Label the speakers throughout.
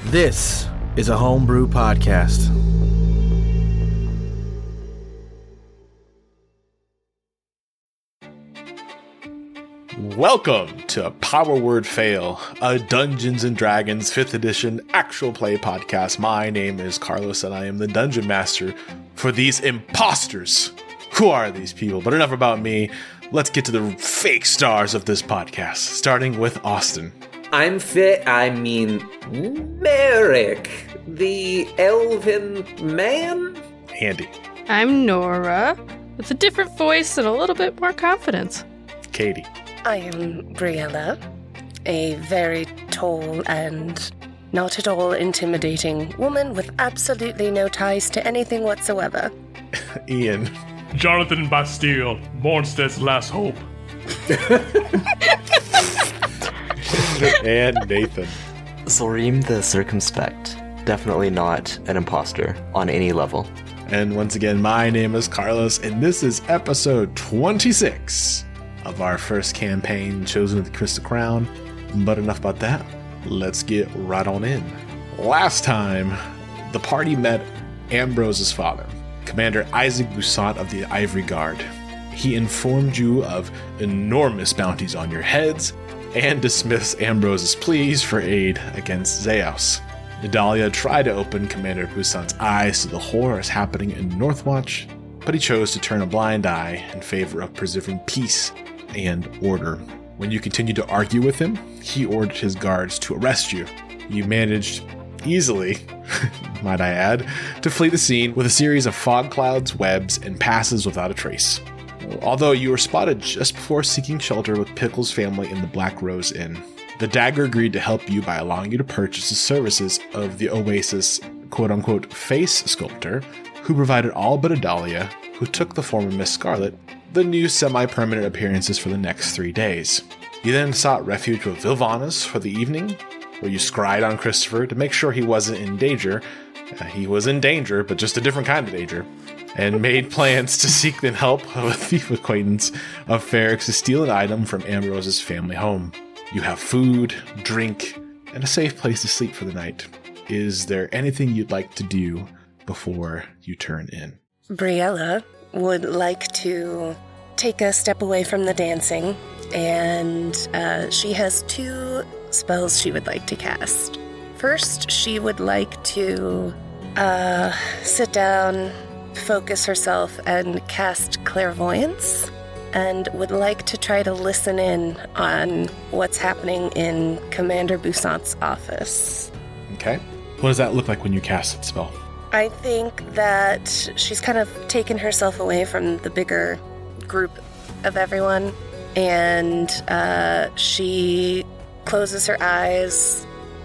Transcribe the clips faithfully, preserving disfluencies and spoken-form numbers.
Speaker 1: This is a Homebrew Podcast.
Speaker 2: Welcome to Power Word Fail, a Dungeons and Dragons fifth edition actual play podcast. My name is Carlos and I am the Dungeon Master for these imposters. Who are these people? But enough about me. Let's get to the fake stars of this podcast, starting with Austin.
Speaker 3: I'm fit, I mean, Merrick, the elven man?
Speaker 2: Andy.
Speaker 4: I'm Nora, with a different voice and a little bit more confidence.
Speaker 2: Katie.
Speaker 5: I am Briella, a very tall and not at all intimidating woman with absolutely no ties to anything whatsoever.
Speaker 2: Ian.
Speaker 6: Jonathan Bastille, Mornstead's last hope.
Speaker 2: And Nathan.
Speaker 7: Zorim the Circumspect. Definitely not an imposter on any level.
Speaker 2: And once again, my name is Carlos, and this is episode twenty-six of our first campaign, Chosen of the Crystal Crown. But enough about that. Let's get right on in. Last time, the party met Ambrose's father, Commander Isaac Boussaint of the Ivory Guard. He informed you of enormous bounties on your heads and dismissed Ambrose's pleas for aid against Zeus. Nidalia tried to open Commander Boussaint's eyes to the horrors happening in Northwatch, but he chose to turn a blind eye in favor of preserving peace and order. When you continued to argue with him, he ordered his guards to arrest you. You managed easily, might I add, to flee the scene with a series of fog clouds, webs, and passes without a trace. Although you were spotted just before seeking shelter with Pickle's family in the Black Rose Inn. The Dagger agreed to help you by allowing you to purchase the services of the Oasis quote-unquote face sculptor, who provided all but Adalia, who took the form of Miss Scarlet, the new semi-permanent appearances for the next three days. You then sought refuge with Vilvanus for the evening, where you scryed on Christopher to make sure he wasn't in danger. Uh, he was in danger, but just a different kind of danger. And made plans to seek the help of a thief acquaintance of Ferrex to steal an item from Ambrose's family home. You have food, drink, and a safe place to sleep for the night. Is there anything you'd like to do before you turn in?
Speaker 5: Briella would like to take a step away from the dancing, and uh, she has two spells she would like to cast. First, she would like to uh, sit down, focus herself, and cast Clairvoyance, and would like to try to listen in on what's happening in Commander Boussaint's office.
Speaker 2: Okay. What does that look like when you cast that spell?
Speaker 5: I think that she's kind of taken herself away from the bigger group of everyone, and uh, she closes her eyes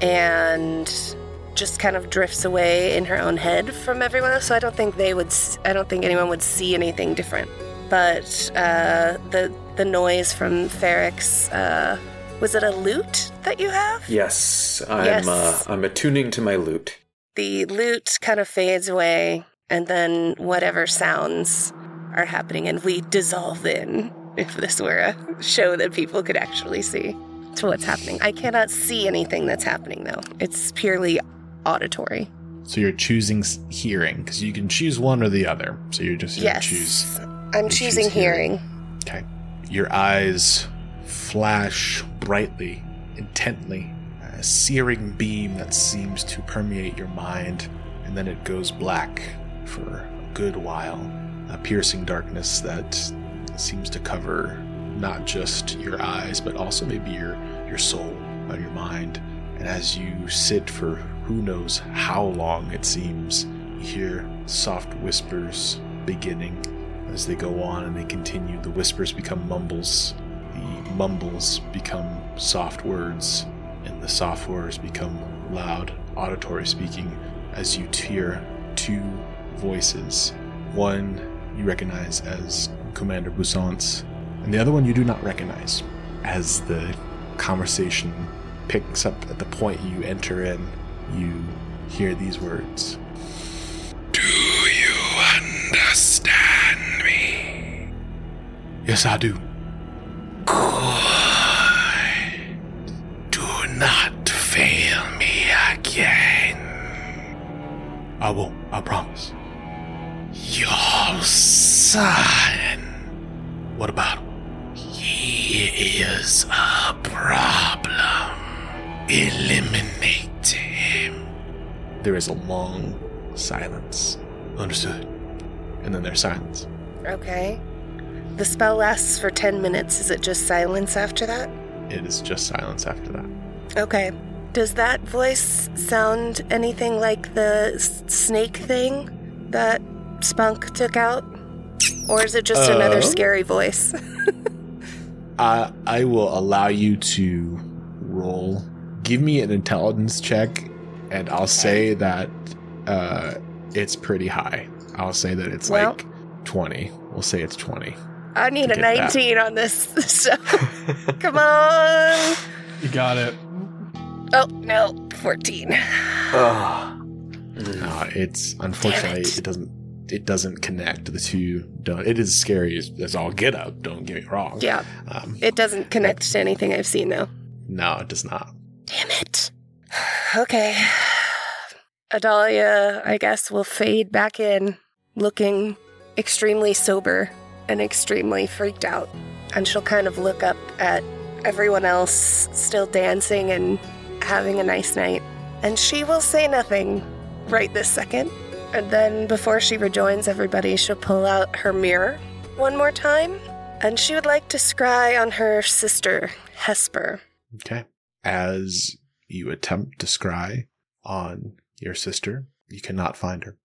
Speaker 5: and just kind of drifts away in her own head from everyone else. So I don't think they would. I don't think anyone would see anything different. But uh, the the noise from Ferrex. Uh, was it a lute that you have?
Speaker 3: Yes, I'm.
Speaker 5: Yes.
Speaker 3: Uh, I'm attuning to my lute.
Speaker 5: The lute kind of fades away, and then whatever sounds are happening, and we dissolve in, if this were a show that people could actually see, to what's happening. I cannot see anything that's happening, though. It's purely auditory.
Speaker 2: So you're choosing hearing, because you can choose one or the other. So you're just going to
Speaker 5: Yes.
Speaker 2: choose.
Speaker 5: I'm
Speaker 2: you
Speaker 5: choosing
Speaker 2: choose
Speaker 5: hearing.
Speaker 2: Okay. Your eyes flash brightly, intently. A searing beam that seems to permeate your mind, and then it goes black for a good while. A piercing darkness that seems to cover not just your eyes, but also maybe your, your soul or your mind. And as you sit for who knows how long it seems, you hear soft whispers beginning. As they go on and they continue, the whispers become mumbles. The mumbles become soft words. And the soft words become loud, auditory speaking as you hear two voices. One you recognize as Commander Boussaint's, and the other one you do not recognize. As the conversation picks up at the point you enter in, you hear these words. Do you understand me? Yes, I do. Good. Do not fail me again. I won't. I promise.
Speaker 1: Your son.
Speaker 2: What about him?
Speaker 1: He is a problem. Eliminate him.
Speaker 2: There is a long silence. Understood. And then there's silence.
Speaker 5: Okay. The spell lasts for ten minutes. Is it just silence after that?
Speaker 2: It is just silence after that.
Speaker 5: Okay. Does that voice sound anything like the s- snake thing that Spunk took out? Or is it just
Speaker 2: Uh,
Speaker 5: another scary voice?
Speaker 2: I I will allow you to roll. Give me an intelligence check, and I'll say that uh, it's pretty high. I'll say that it's
Speaker 5: Well-
Speaker 2: like twenty. We'll say it's twenty.
Speaker 5: I need
Speaker 2: To
Speaker 5: a
Speaker 2: get that.
Speaker 5: nineteen on this. So, come on.
Speaker 6: You got it.
Speaker 5: Oh, no. fourteen.
Speaker 7: Ugh.
Speaker 2: Uh, it's unfortunately
Speaker 5: Damn it.
Speaker 2: it doesn't it doesn't connect. The two don't. It is scary as, as all get up. Don't get me wrong.
Speaker 5: Yeah.
Speaker 2: Um,
Speaker 5: It doesn't connect to anything I've seen, though.
Speaker 2: no, it does not.
Speaker 5: Damn it. Okay. Adalia, I guess, will fade back in, looking extremely sober and extremely freaked out. And she'll kind of look up at everyone else still dancing and having a nice night. And she will say nothing right this second. And then before she rejoins everybody, she'll pull out her mirror one more time. And she would like to scry on her sister, Hesper.
Speaker 2: Okay. As you attempt to scry on your sister, you cannot find her.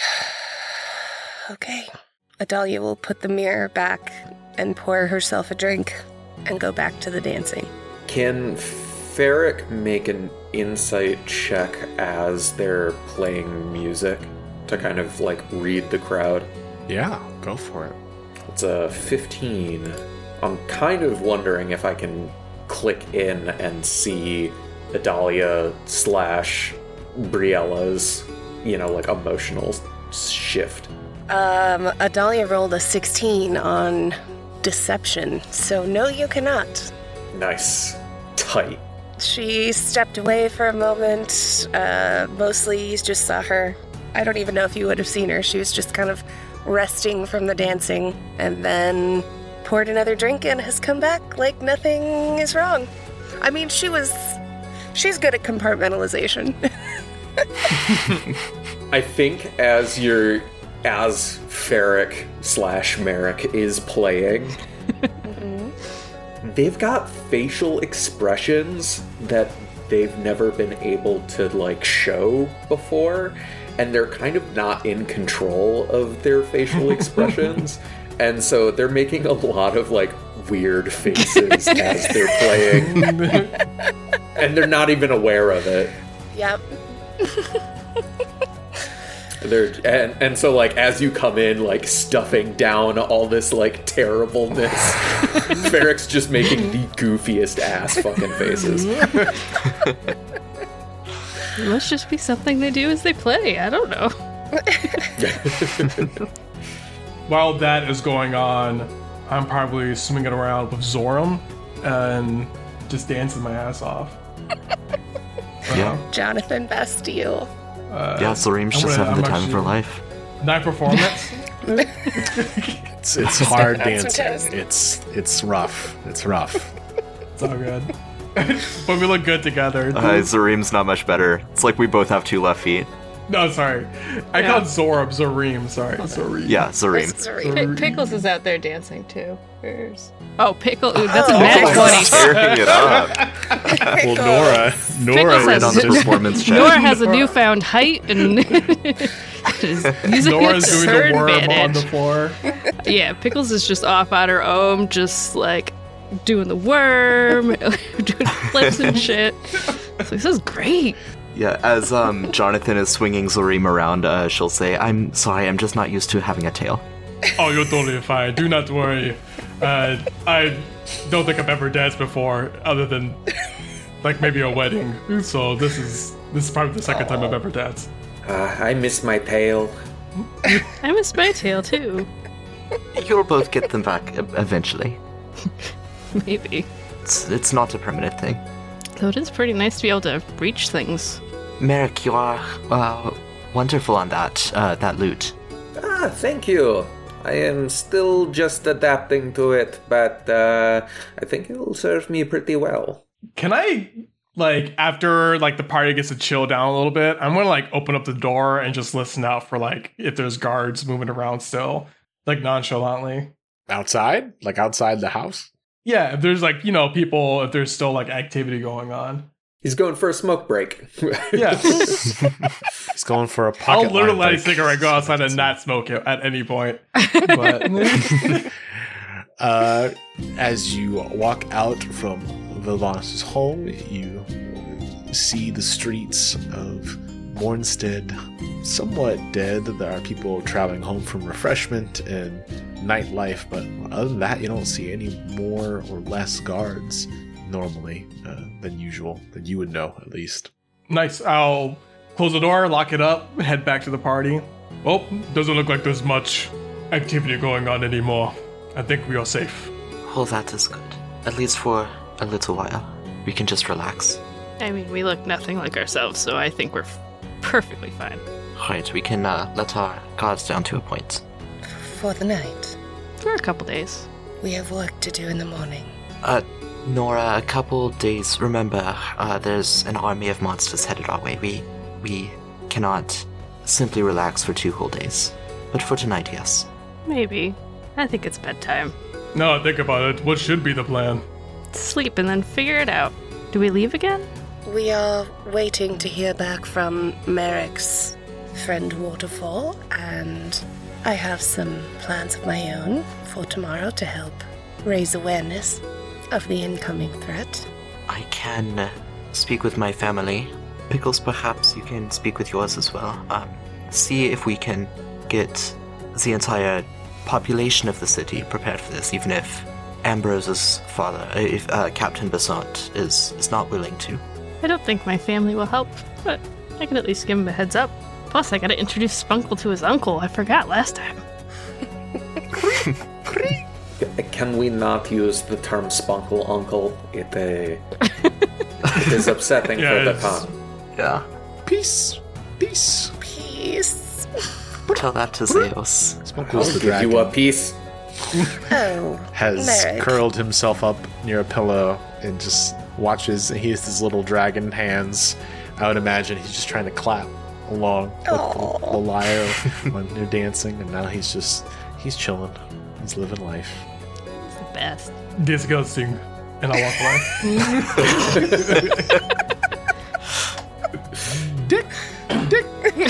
Speaker 5: Okay. Adalia will put the mirror back and pour herself a drink and go back to the dancing.
Speaker 3: Can Ferric make an insight check as they're playing music to kind of like read the crowd?
Speaker 2: Yeah, go for it.
Speaker 3: It's a fifteen. I'm kind of wondering if I can click in and see Adalia slash Briella's, you know, like emotional shift.
Speaker 5: Um, Adalia rolled a sixteen on deception, so no, you cannot.
Speaker 3: Nice. Tight.
Speaker 5: She stepped away for a moment. Uh, mostly you just saw her. I don't even know if you would have seen her. She was just kind of resting from the dancing and then poured another drink and has come back like nothing is wrong. I mean, she was... She's good at compartmentalization.
Speaker 3: I think as you're... as Ferric slash Merrick is playing, they've got facial expressions that they've never been able to, like, show before, and they're kind of not in control of their facial expressions, and so they're making a lot of, like, weird faces as they're playing, and they're not even aware of it.
Speaker 5: Yep.
Speaker 3: They're, and, and so, like, as you come in, like, stuffing down all this, like, terribleness, Ferric's just making the goofiest ass fucking faces.
Speaker 4: It must just be something they do as they play. I don't know.
Speaker 6: While that is going on, I'm probably swinging around with Zoram and just dancing my ass off.
Speaker 7: Yeah.
Speaker 5: Jonathan Bastille.
Speaker 6: Uh,
Speaker 7: Yeah, Zorim's
Speaker 6: I'm
Speaker 7: just
Speaker 6: gonna-
Speaker 7: having the
Speaker 6: I'm
Speaker 7: time of her
Speaker 6: actually-
Speaker 7: life.
Speaker 6: Night performance.
Speaker 2: It's it's hard
Speaker 5: That's
Speaker 2: dancing.
Speaker 5: fantastic.
Speaker 2: It's it's rough. It's rough.
Speaker 6: It's all good. But we look good together.
Speaker 7: Uh, Zorim's not much better. It's like we both have two left feet.
Speaker 6: No, sorry. I
Speaker 4: Yeah.
Speaker 6: called Zorab Zoreem. Sorry, Zoreem.
Speaker 7: Yeah, Zorim.
Speaker 5: That's Zoreem.
Speaker 4: Pi- Pickles is out there dancing too. Where's... Oh, Pickle. Ooh, that's
Speaker 5: Oh.
Speaker 4: a nat
Speaker 5: Pickles.
Speaker 4: twenty.
Speaker 7: Tearing it up.
Speaker 2: Well, Nora, Nora
Speaker 4: Pickles
Speaker 7: Right
Speaker 4: has
Speaker 7: on
Speaker 2: is
Speaker 7: the
Speaker 4: a-
Speaker 2: just
Speaker 7: performance check.
Speaker 4: Nora has a newfound height and is using
Speaker 6: Nora's
Speaker 4: it to
Speaker 6: doing
Speaker 4: her
Speaker 6: the worm on
Speaker 4: advantage.
Speaker 6: the floor.
Speaker 4: Yeah, Pickles is just off on her own, just like doing the worm, doing flips and shit. So this is great.
Speaker 7: Yeah, as um, Jonathan is swinging Zorim around, uh, she'll say, I'm sorry, I'm just not used to having a tail.
Speaker 6: Oh, you're totally fine. Do not worry. Uh, I don't think I've ever danced before, other than like maybe a wedding. So this is this is probably the second time I've ever danced.
Speaker 3: Uh, I miss my tail.
Speaker 4: I miss my tail too.
Speaker 7: You'll both get them back e- eventually.
Speaker 4: Maybe.
Speaker 7: It's, it's not a permanent thing.
Speaker 4: Though it is pretty nice to be able to reach things.
Speaker 7: Merrick, you are, uh, wonderful on that, uh, that loot.
Speaker 3: Ah, thank you. I am still just adapting to it, but uh, I think it'll serve me pretty well.
Speaker 6: Can I, like, after, like, the party gets to chill down a little bit, I'm gonna, like, open up the door and just listen out for, like, if there's guards moving around still, like, nonchalantly.
Speaker 2: Outside? Like outside the house?
Speaker 6: Yeah, if there's, like, you know, people, if there's still, like, activity going on.
Speaker 3: He's going for a smoke break.
Speaker 6: Yeah.
Speaker 2: He's going for a pocket
Speaker 6: I'll literally
Speaker 2: line
Speaker 6: let a
Speaker 2: break.
Speaker 6: cigarette go outside and not smoke it at any point. But
Speaker 2: uh, as you walk out from Vilvanas' home, you see the streets of Mornstead somewhat dead. There are people traveling home from refreshment and nightlife, but other than that, you don't see any more or less guards normally uh, than usual, that you would know at least.
Speaker 6: nice. I'll close the door, lock it up, head back to the party. Well, doesn't look like there's much activity going on anymore. I think we are safe.
Speaker 7: Oh, that is good. At least for a little while. We can just relax.
Speaker 4: I mean, we look nothing like ourselves, so I think we're f- perfectly fine.
Speaker 7: Right, we can uh, let our guards down to a point.
Speaker 5: For the night,
Speaker 4: For a couple days.
Speaker 5: we have work to do in the morning.
Speaker 7: Uh, Nora, a couple days. Remember, uh, there's an army of monsters headed our way. We, we cannot simply relax for two whole days. But for tonight, yes.
Speaker 4: Maybe. I think it's bedtime.
Speaker 6: No, think about it. What should be the plan?
Speaker 4: Sleep and then figure it out. Do we leave again?
Speaker 5: We are waiting to hear back from Merrick's friend Waterfall, and I have some plans of my own for tomorrow to help raise awareness of the incoming threat.
Speaker 7: I can uh, speak with my family. Pickles, perhaps you can speak with yours as well. Um, see if we can get the entire population of the city prepared for this, even if Ambrose's father, uh, if uh, Captain Besant is, is not willing to.
Speaker 4: I don't think my family will help, but I can at least give him a heads up. Plus, I gotta introduce Spunkle to his uncle. I forgot last time.
Speaker 3: Can we not use the term spunkle uncle? It, uh, it is upsetting
Speaker 6: Yeah,
Speaker 3: for the
Speaker 6: it's-
Speaker 3: tongue.
Speaker 7: Yeah.
Speaker 2: Peace! Peace!
Speaker 5: Peace.
Speaker 7: Tell that to Zeus.
Speaker 3: I'll
Speaker 2: Spunkle's the
Speaker 3: give
Speaker 2: dragon.
Speaker 3: you a piece.
Speaker 5: Oh,
Speaker 2: has
Speaker 5: Merrick.
Speaker 2: curled himself up near a pillow and just watches. He has his little dragon hands. I would imagine he's just trying to clap along with
Speaker 5: Aw.
Speaker 2: the, the lyre when they're dancing, and now he's just he's chilling. He's living life.
Speaker 4: It's the best.
Speaker 6: Disgusting. And I'll walk away.
Speaker 2: Dick, dick.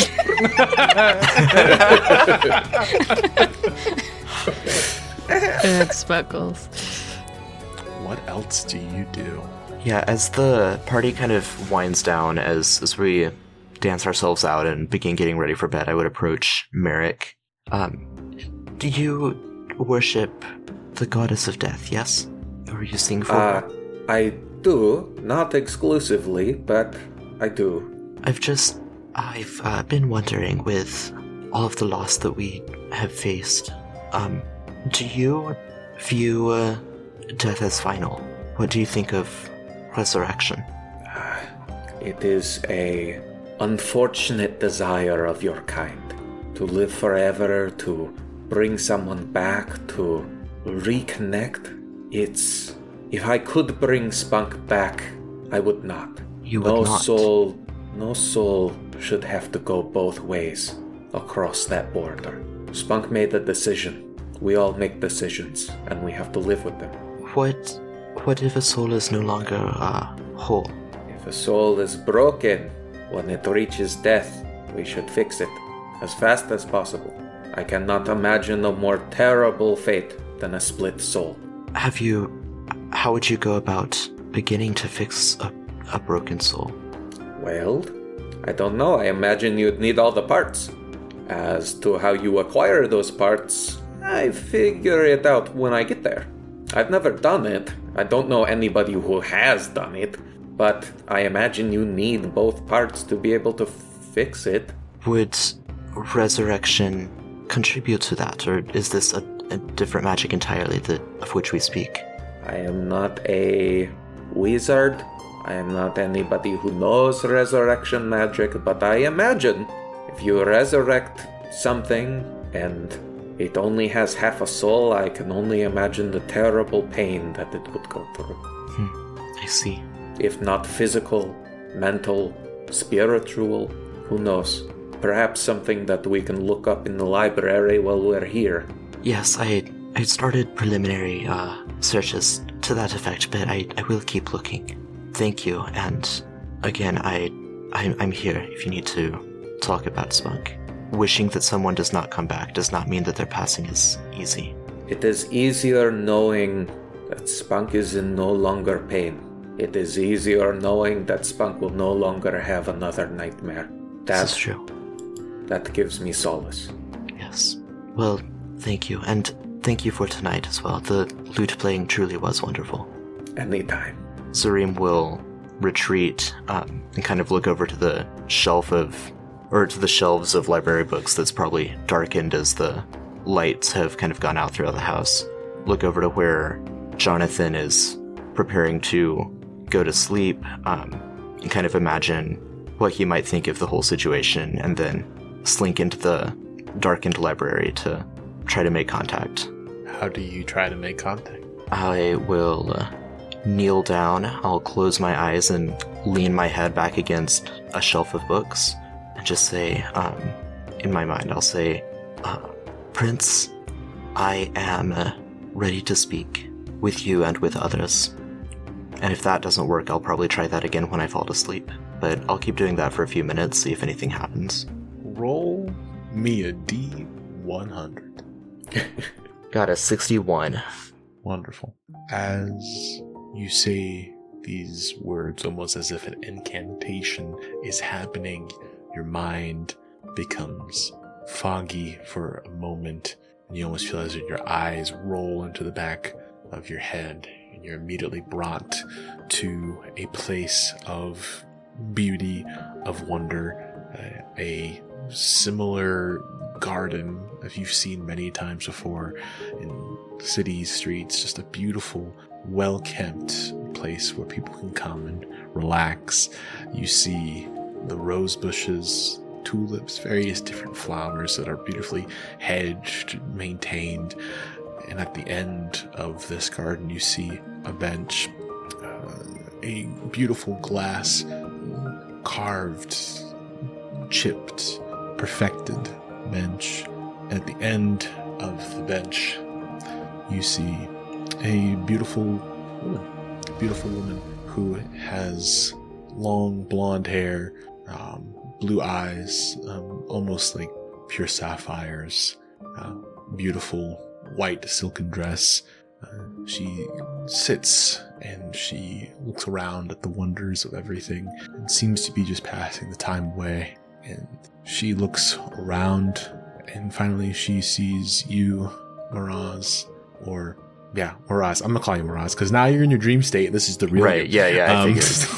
Speaker 4: Good Spunkles.
Speaker 2: What else do you do?
Speaker 7: Yeah, as the party kind of winds down, as as we dance ourselves out and begin getting ready for bed, I would approach Merrick. Um, do you worship the goddess of death, yes? Or are you sing for
Speaker 3: Uh,
Speaker 7: her?
Speaker 3: I do, not exclusively, but I do.
Speaker 7: I've just... I've uh, been wondering, with all of the loss that we have faced, um, do you view uh, death as final? What do you think of resurrection?
Speaker 3: It is a unfortunate desire of your kind to live forever, to bring someone back, to reconnect. It's if I could bring Spunk back, I would not.
Speaker 7: You
Speaker 3: no
Speaker 7: would not.
Speaker 3: soul, no soul should have to go both ways across that border. Spunk made a decision. We all make decisions, and we have to live with them.
Speaker 7: What... What if a soul is no longer, uh, whole?
Speaker 3: If a soul is broken when it reaches death, we should fix it as fast as possible. I cannot imagine a more terrible fate than a split soul.
Speaker 7: Have you... How would you go about beginning to fix a, a broken soul?
Speaker 3: Well, I don't know. I imagine you'd need all the parts. As to how you acquire those parts, I figure it out when I get there. I've never done it. I don't know anybody who has done it, but I imagine you need both parts to be able to fix it.
Speaker 7: Would resurrection contribute to that, or is this a, a different magic entirely that, of which we speak?
Speaker 3: I am not a wizard. I am not anybody who knows resurrection magic, but I imagine if you resurrect something and it only has half a soul, I can only imagine the terrible pain that it would go through.
Speaker 7: Hmm. I see.
Speaker 3: If not physical, mental, spiritual, who knows? Perhaps something that we can look up in the library while we're here.
Speaker 7: Yes, I I started preliminary uh, searches to that effect, but I, I will keep looking. Thank you, and again, I I'm, I'm here if you need to talk about Spunk. Wishing that someone does not come back does not mean that their passing is easy.
Speaker 3: It is easier knowing that Spunk is in no longer pain. It is easier knowing that Spunk will no longer have another nightmare. That,
Speaker 7: This is true.
Speaker 3: that gives me solace.
Speaker 7: Yes. Well, thank you, and thank you for tonight as well. The lute playing truly was wonderful.
Speaker 3: Anytime.
Speaker 7: Zareem will retreat um, and kind of look over to the shelf of, or to the shelves of library books that's probably darkened as the lights have kind of gone out throughout the house. Look over to where Jonathan is preparing to go to sleep, um, and kind of imagine what he might think of the whole situation, and then slink into the darkened library to try to make contact.
Speaker 2: How do you try to make contact?
Speaker 7: I will uh, kneel down, I'll close my eyes and lean my head back against a shelf of books, and just say, um, in my mind, I'll say, uh, Prince, I am uh, ready to speak with you and with others. And if that doesn't work, I'll probably try that again when I fall asleep. But I'll keep doing that for a few minutes, see if anything happens.
Speaker 2: Roll me a D one hundred.
Speaker 7: Got a sixty-one.
Speaker 2: Wonderful. As you say these words, almost as if an incantation is happening, your mind becomes foggy for a moment, and you almost feel as if your eyes roll into the back of your head, and you're immediately brought to a place of beauty, of wonder, uh, a similar garden that you've seen many times before in cities, streets, just a beautiful, well-kept place where people can come and relax. You see the rose bushes, tulips, various different flowers that are beautifully hedged, maintained. And at the end of this garden, you see a bench, uh, a beautiful glass, carved, chipped, perfected bench. At the end of the bench, you see a beautiful woman, a beautiful woman who has long blonde hair, um, blue eyes, um, almost like pure sapphires, uh, beautiful white silken dress. Uh, she sits and she looks around at the wonders of everything and seems to be just passing the time away. And she looks around and finally she sees you, Miraz, or yeah, Miraz. I'm gonna call you Miraz because now you're in your dream state. This is the real
Speaker 7: Right,
Speaker 2: you.
Speaker 7: yeah, yeah, I
Speaker 2: Um,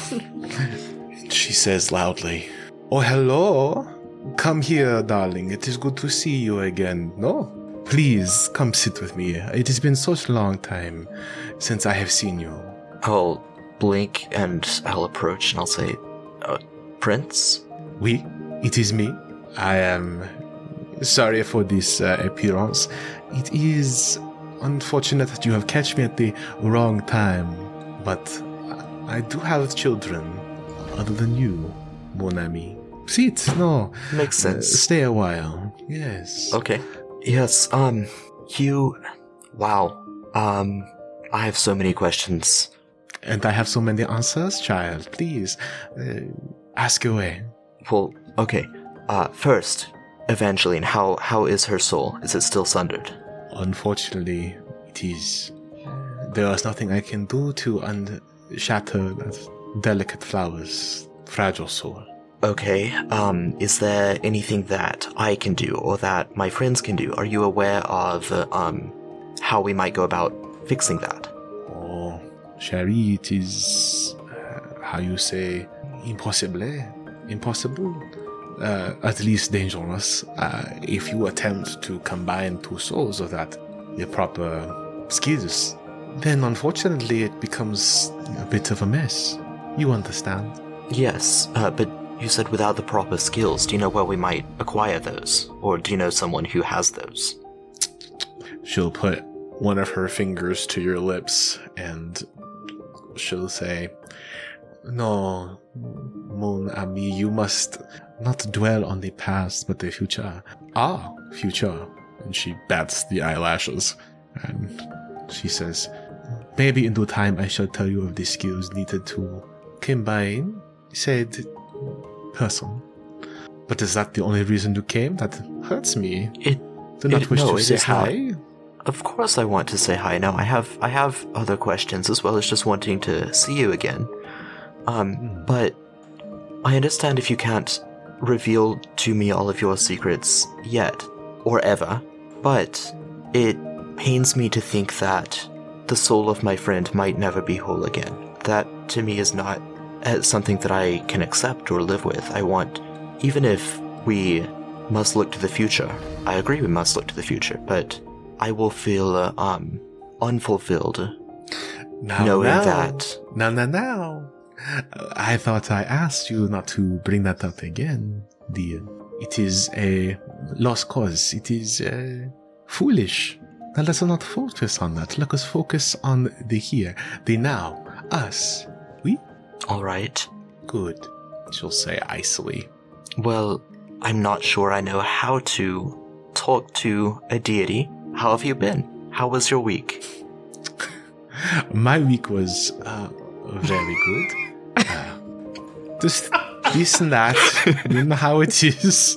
Speaker 7: figured.
Speaker 2: She says loudly, "Oh, hello. Come here, darling. It is good to see you again. No? Please, come sit with me. It has been such a long time since I have seen you."
Speaker 7: I'll blink and I'll approach and I'll say, uh, Prince?
Speaker 2: Oui, it is me. I am sorry for this uh, appearance. It is unfortunate that you have catch me at the wrong time, but I do have children other than you, mon ami. Sit, no.
Speaker 7: Makes
Speaker 2: Uh,
Speaker 7: sense.
Speaker 2: stay a while. Yes.
Speaker 7: Okay. Yes, um, you... Wow. Um, I have so many questions.
Speaker 2: And I have so many answers, child. Please, uh, ask away.
Speaker 7: Well, okay. Uh, first, Evangeline, how how is her soul? Is it still sundered?
Speaker 2: Unfortunately, it is. There is nothing I can do to unshatter that delicate flower's fragile soul.
Speaker 7: Okay, um, is there anything that I can do or that my friends can do? Are you aware of, uh, um, how we might go about fixing that?
Speaker 2: Oh, Sherry, it is, uh, how you say, impossible. Impossible. Uh, at least dangerous. Uh, if you attempt to combine two souls without the proper skills, then unfortunately it becomes a bit of a mess. You understand?
Speaker 7: Yes, uh, but You said without the proper skills. Do you know where we might acquire those? Or do you know someone who has those?
Speaker 2: She'll put one of her fingers to your lips and she'll say, "No, mon ami, you must not dwell on the past, but the future. Ah, future." And she bats the eyelashes and she says, "Maybe in due time I shall tell you of the skills needed to combine said person. But is that the only reason you came? That hurts me.
Speaker 7: It
Speaker 2: Do not
Speaker 7: it-
Speaker 2: wish
Speaker 7: no,
Speaker 2: to
Speaker 7: it
Speaker 2: say
Speaker 7: is not.
Speaker 2: hi?"
Speaker 7: Of course I want to say hi. No, I have I have other questions as well as just wanting to see you again. Um, but I understand if you can't reveal to me all of your secrets yet, or ever, but it pains me to think that the soul of my friend might never be whole again. That, to me, is not uh, something that I can accept or live with. I want, even if we must look to the future, I agree we must look to the future, but I will feel uh, um unfulfilled
Speaker 2: Now,
Speaker 7: knowing
Speaker 2: now.
Speaker 7: that.
Speaker 2: Now, now, now. Uh, I thought I asked you not to bring that up again, dear. It is a lost cause. It is uh, foolish. Now let's not focus on that. Let us focus on the here, the now, us. We?
Speaker 7: All right.
Speaker 2: Good, she'll say icily.
Speaker 7: Well, I'm not sure I know how to talk to a deity. How have you been? How was your week?
Speaker 2: My week was uh, very good. Uh, just this and that. You know how it is.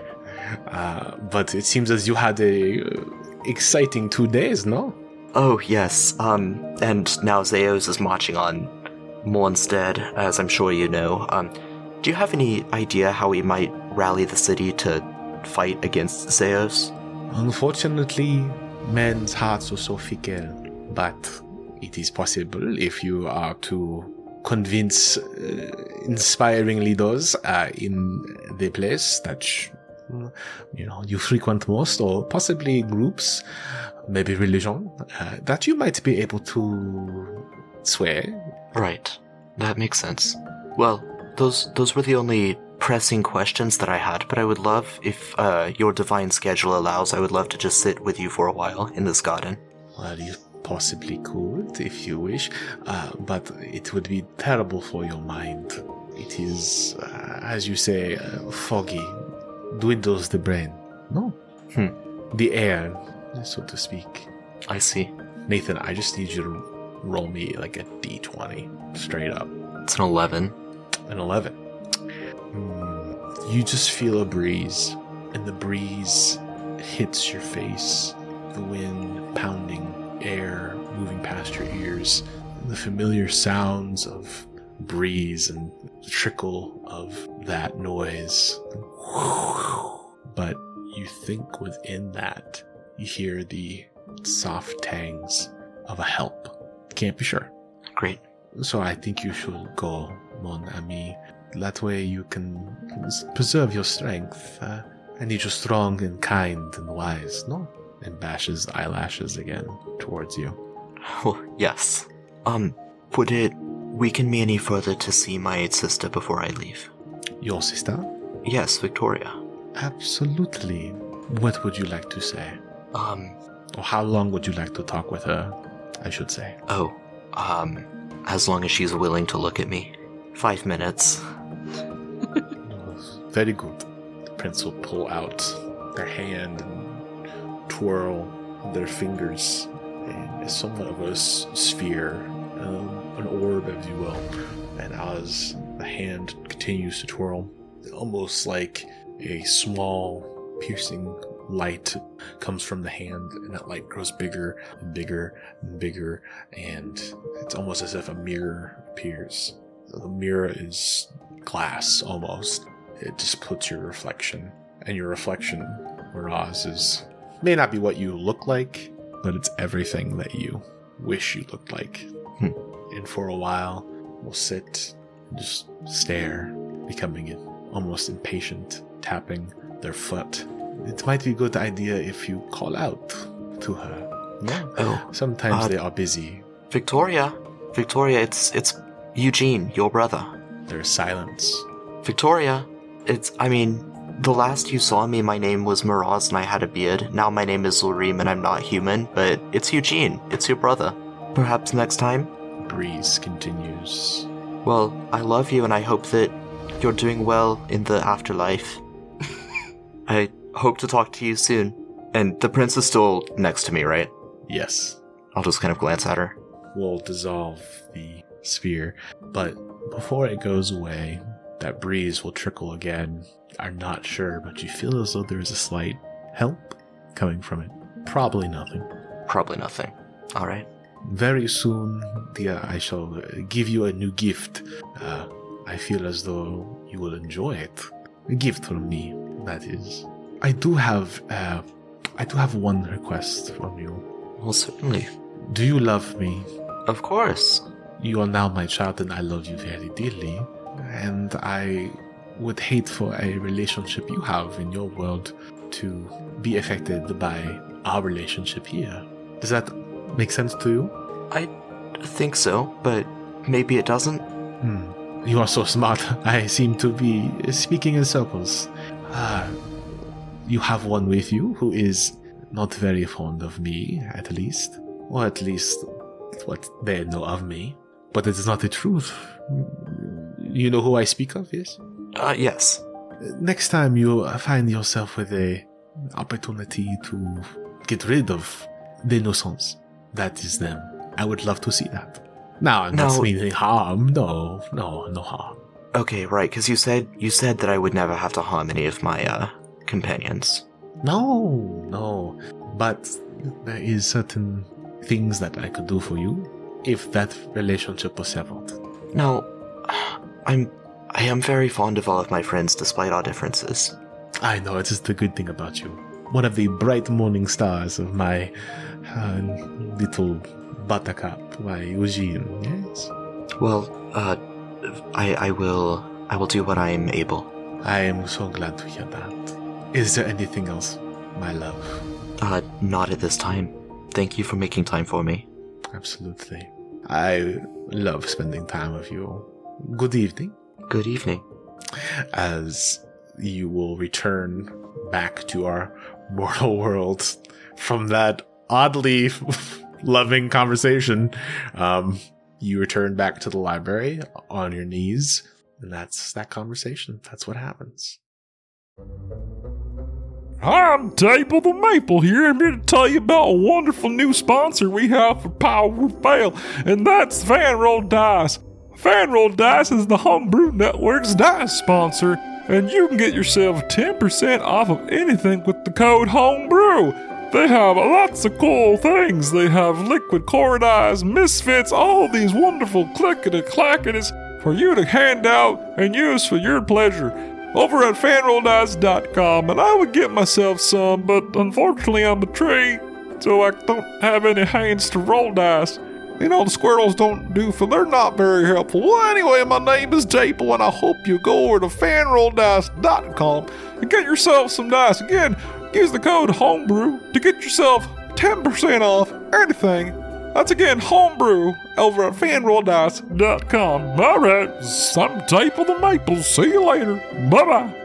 Speaker 2: Uh, but it seems as you had a uh, exciting two days, no?
Speaker 7: Oh, yes. Um, and now Zeos is marching on Mornstead, as I'm sure you know. Um, do you have any idea how we might rally the city to fight against Zeos?
Speaker 2: Unfortunately, men's hearts are so fickle, but it is possible if you are to convince uh, inspiring leaders uh, in the place that sh- you know you frequent most, or possibly groups, maybe religion, uh, that you might be able to sway.
Speaker 7: Right. That makes sense. Well, those those were the only pressing questions that I had, but I would love, if uh, your divine schedule allows, I would love to just sit with you for a while in this garden.
Speaker 2: Well, you possibly could if you wish, uh, but it would be terrible for your mind. It is, uh, as you say, uh, foggy, dwindles the brain. No?
Speaker 7: Hmm.
Speaker 2: The air, so to speak.
Speaker 7: I see.
Speaker 2: Nathan, I just need you to roll me like a d twenty, straight up.
Speaker 7: It's an eleven.
Speaker 2: An eleven. Hmm. You just feel a breeze, and the breeze hits your face. The wind pounding, air moving past your ears, the familiar sounds of breeze and the trickle of that noise. But you think within that, you hear the soft tangs of a help. Can't be sure.
Speaker 7: Great.
Speaker 2: So I think you should go, mon ami. That way you can preserve your strength. Uh, I need you strong and kind and wise, no? And bashes eyelashes again towards you.
Speaker 7: Oh, yes. Um, would it weaken me any further to see my sister before I leave?
Speaker 2: Your sister?
Speaker 7: Yes, Victoria.
Speaker 2: Absolutely. What would you like to say?
Speaker 7: Um,
Speaker 2: Or how long would you like to talk with her, I should say?
Speaker 7: oh, um, as long as she's willing to look at me. Five minutes.
Speaker 2: Very good. The prince will pull out their hand and twirl their fingers in somewhat of a s- sphere, um, an orb, if you will. And as the hand continues to twirl, almost like a small piercing light comes from the hand, and that light grows bigger and bigger and bigger, and it's almost as if a mirror appears. The mirror is glass, almost. It just puts your reflection, and your reflection, Miraz, is may not be what you look like, but it's everything that you wish you looked like.
Speaker 7: Hmm.
Speaker 2: And for a while, we'll sit and just stare, becoming almost impatient, tapping their foot. It might be a good idea if you call out to her. No?
Speaker 7: Oh,
Speaker 2: Sometimes
Speaker 7: uh,
Speaker 2: they are busy.
Speaker 7: Victoria, Victoria, it's it's Eugene, your brother.
Speaker 2: There's silence.
Speaker 7: Victoria, it's, I mean, the last you saw me, my name was Miraz and I had a beard. Now my name is Zulreem and I'm not human, but it's Eugene. It's your brother. Perhaps next time?
Speaker 2: Breeze continues.
Speaker 7: Well, I love you and I hope that you're doing well in the afterlife. I hope to talk to you soon. And the prince is still next to me, right?
Speaker 2: Yes.
Speaker 7: I'll just kind of glance at her.
Speaker 2: We'll dissolve the sphere, but before it goes away, that breeze will trickle again. Are not sure, but you feel as though there is a slight help coming from it. Probably nothing.
Speaker 7: Probably nothing. All right.
Speaker 2: Very soon, dear, I shall give you a new gift. Uh, I feel as though you will enjoy it. A gift from me, that is. I do have, uh, I do have one request from you.
Speaker 7: Well, certainly.
Speaker 2: Do you love me?
Speaker 7: Of course.
Speaker 2: You are now my child, and I love you very dearly. And I would hate for a relationship you have in your world to be affected by our relationship here. Does that make sense to you?
Speaker 7: I think so, but maybe it doesn't.
Speaker 2: Hmm. You are so smart. I seem to be speaking in circles. Uh, you have one with you who is not very fond of me, at least. Or at least what they know of me. But it is not the truth. You know who I speak of, yes?
Speaker 7: Uh, yes.
Speaker 2: Next time you find yourself with a opportunity to get rid of the innocents, that is them. I would love to see that. Now, I'm not
Speaker 7: No.
Speaker 2: meaning harm. No, no, no harm.
Speaker 7: Okay, right, because you said you said that I would never have to harm any of my uh companions.
Speaker 2: No, no. But there is certain things that I could do for you if that relationship was severed.
Speaker 7: Now, I'm I am very fond of all of my friends despite our differences.
Speaker 2: I know, it is the good thing about you. One of the bright morning stars of my uh, little buttercup, my Eugene, yes?
Speaker 7: Well, uh I I will I will do what I am able.
Speaker 2: I am so glad to hear that. Is there anything else, my love?
Speaker 7: Uh not at this time. Thank you for making time for me.
Speaker 2: Absolutely. I love spending time with you. Good evening.
Speaker 7: Good evening.
Speaker 2: As you will return back to our mortal world from that oddly loving conversation, um, you return back to the library on your knees, and that's that conversation. That's what happens.
Speaker 8: I'm Table the Maple here. I'm here to tell you about a wonderful new sponsor we have for Power Fail, and that's Fanroll Dice. Fanroll Dice is the Homebrew Network's dice sponsor, and you can get yourself ten percent off of anything with the code HOMEBREW. They have lots of cool things. They have liquid core dice, misfits, all these wonderful clickety-clackities for you to hand out and use for your pleasure over at fanroll dice dot com, and I would get myself some, but unfortunately I'm a tree, so I don't have any hands to roll dice. You know, the squirrels don't do for, they're not very helpful. Well, anyway, my name is Table, and I hope you go over to fanroll dice dot com and get yourself some dice. Again, use the code HOMEBREW to get yourself ten percent off anything. That's again Homebrew over at fanroll dice dot com. All right, I'm Table the Maple. See you later. Bye-bye.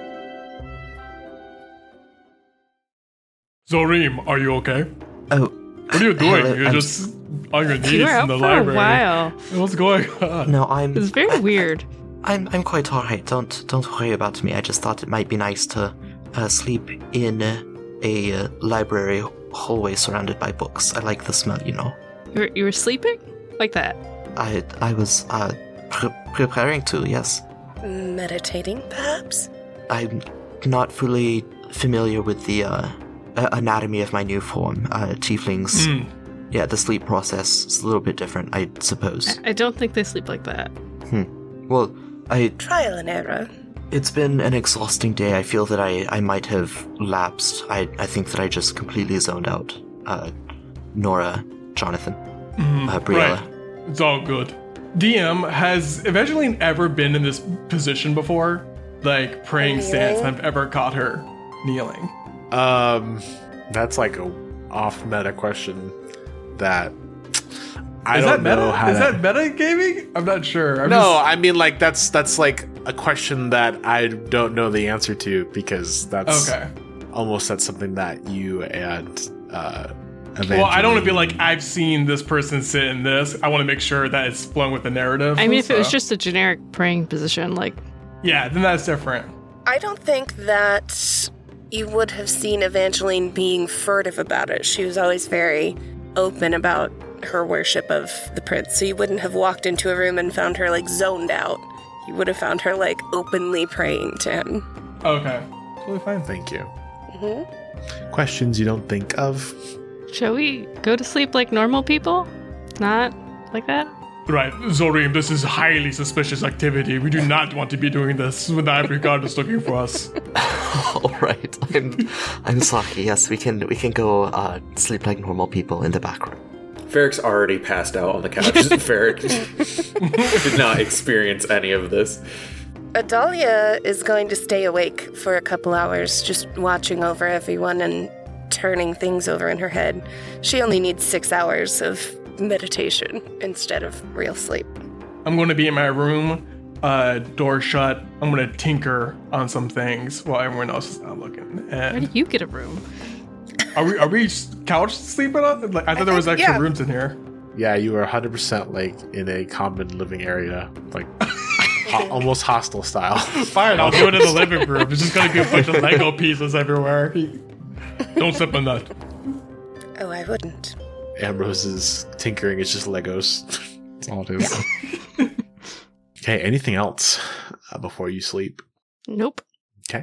Speaker 6: Zulreem, are you okay?
Speaker 7: Oh,
Speaker 6: What are you doing?
Speaker 7: hello,
Speaker 6: You're
Speaker 7: I'm
Speaker 6: just on your knees
Speaker 4: You were
Speaker 6: in
Speaker 4: out
Speaker 6: the
Speaker 4: for
Speaker 6: library.
Speaker 4: a while.
Speaker 6: What's going on?
Speaker 7: No, I'm.
Speaker 4: It was very weird.
Speaker 7: I'm I'm quite alright. Don't don't worry about me. I just thought it might be nice to uh, sleep in uh, a uh, library hallway surrounded by books. I like the smell, you know.
Speaker 4: You were, you were sleeping? Like that?
Speaker 7: I I was uh, pre- preparing to. Yes,
Speaker 5: Meditating, perhaps?
Speaker 7: I'm not fully familiar with the uh, a- anatomy of my new form. Uh, tieflings.
Speaker 6: Hmm.
Speaker 7: Yeah, the sleep process is a little bit different, I suppose.
Speaker 4: I don't think they sleep like that.
Speaker 7: Well, I
Speaker 5: Trial and error.
Speaker 7: It's been an exhausting day. I feel that I, I might have lapsed. I, I think that I just completely zoned out. Uh, Nora, Jonathan, uh, Briella.
Speaker 6: Right. It's all good. D M, has Evangeline ever been in this position before? Like praying
Speaker 5: Kneeling?
Speaker 6: stance, I've ever caught her kneeling.
Speaker 2: Um, that's like a off-meta question that I
Speaker 6: Is
Speaker 2: don't
Speaker 6: that meta?
Speaker 2: know how
Speaker 6: Is
Speaker 2: to...
Speaker 6: that meta gaming? I'm not sure. I'm
Speaker 2: No,
Speaker 6: just-
Speaker 2: I mean like that's that's like a question that I don't know the answer to because that's
Speaker 6: Okay.
Speaker 2: almost that's something that you and uh,
Speaker 6: Well, I don't want to be
Speaker 2: Evangeline-
Speaker 6: like, I've seen this person sit in this. I want to make sure that it's flowing with the narrative.
Speaker 4: I mean, if it was
Speaker 6: so-
Speaker 4: just a generic praying position, like,
Speaker 6: Yeah, then that's different.
Speaker 5: I don't think that you would have seen Evangeline being furtive about it. She was always very open about her worship of the prince. So you wouldn't have walked into a room and found her like zoned out. You would have found her like openly praying to him.
Speaker 6: Okay. Totally fine.
Speaker 2: Thank you.
Speaker 5: Mm-hmm.
Speaker 2: Questions you don't think of?
Speaker 4: shall we go to sleep like normal people? Not like that?
Speaker 6: Right, Zorim, this is highly suspicious activity. We do not want to be doing this when the Ivory Guard is looking for us.
Speaker 7: All right, I'm I'm sorry. Yes, we can we can go uh, sleep like normal people in the back room.
Speaker 3: Ferric's already passed out on the couch. Ferric did not experience any of this.
Speaker 5: Adalia is going to stay awake for a couple hours, just watching over everyone and turning things over in her head. She only needs six hours of meditation instead of real sleep.
Speaker 6: I'm going to be in my room, uh, door shut. I'm going to tinker on some things while everyone else is not looking.
Speaker 4: Where
Speaker 6: And
Speaker 4: do you get a room?
Speaker 6: are we are we couch sleeping on? Like, I thought there was
Speaker 5: think-
Speaker 6: extra
Speaker 5: yeah.
Speaker 6: rooms in here.
Speaker 2: Yeah, you are one hundred percent like in a common living area, like ho- almost hostile style.
Speaker 6: Fine, I'll do it in the living room. It's just going to be a bunch of Lego pieces everywhere. Don't step on that.
Speaker 5: Oh, I wouldn't.
Speaker 2: Ambrose's tinkering is just Legos. That's all it is. Okay, anything else uh, before you sleep?
Speaker 4: Nope.
Speaker 2: Okay.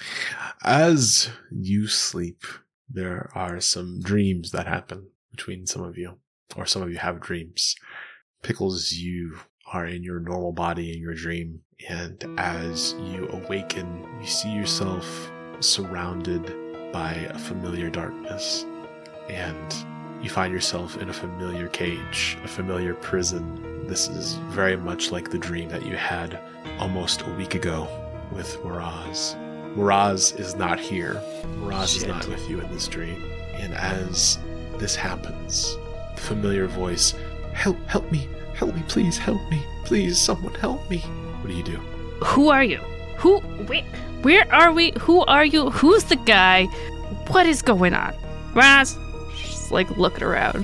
Speaker 2: As you sleep, there are some dreams that happen between some of you, or some of you have dreams. Pickles, you are in your normal body in your dream, and as you awaken, you see yourself surrounded by a familiar darkness, and you find yourself in a familiar cage, a familiar prison. This is very much like the dream that you had almost a week ago with Miraz. Miraz is not here. Miraz is not with you in this dream. And as this happens, the familiar voice, help, help me, help me, please, help me, please, someone help me. What do you do?
Speaker 4: Who are you? Who? Wait. Where are we? Who are you? Who's the guy? What is going on? Raz? She's like looking around.